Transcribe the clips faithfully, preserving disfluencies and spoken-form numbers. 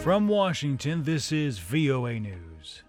From Washington, this is V O A News.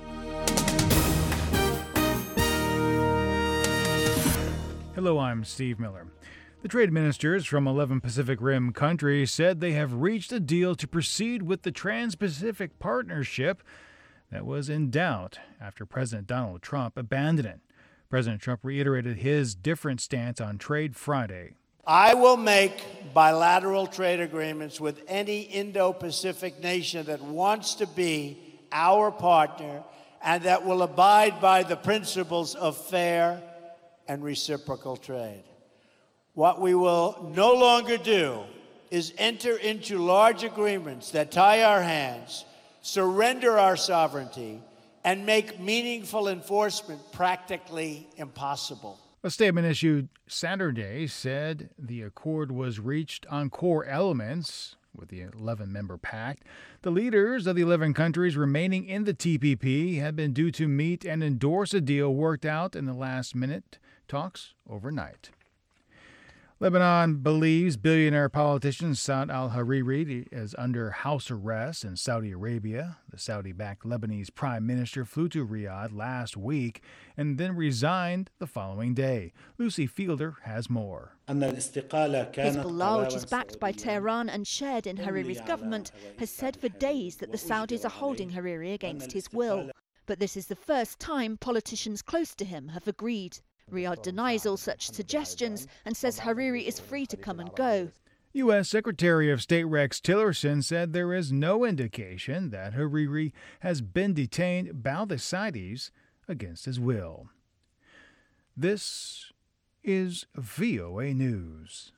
Hello, I'm Steve Miller. The trade ministers from eleven Pacific Rim countries said they have reached a deal to proceed with the Trans-Pacific Partnership that was in doubt after President Donald Trump abandoned it. President Trump reiterated his different stance on trade Friday. I will make bilateral trade agreements with any Indo-Pacific nation that wants to be our partner and that will abide by the principles of fair and reciprocal trade. What we will no longer do is enter into large agreements that tie our hands, surrender our sovereignty, and make meaningful enforcement practically impossible. A statement issued Saturday said the accord was reached on core elements with the eleven-member pact. The leaders of the eleven countries remaining in the T P P had been due to meet and endorse a deal worked out in the last-minute talks overnight. Lebanon believes billionaire politician Saad al-Hariri is under house arrest in Saudi Arabia. The Saudi-backed Lebanese prime minister flew to Riyadh last week and then resigned the following day. Lucy Fielder has more. Hezbollah, which is backed by Tehran and shared in Hariri's government, has said for days that the Saudis are holding Hariri against his will. But this is the first time politicians close to him have agreed. Riyadh denies all such suggestions and says Hariri is free to come and go. U S. Secretary of State Rex Tillerson said there is no indication that Hariri has been detained by the Saudis against his will. This is V O A News.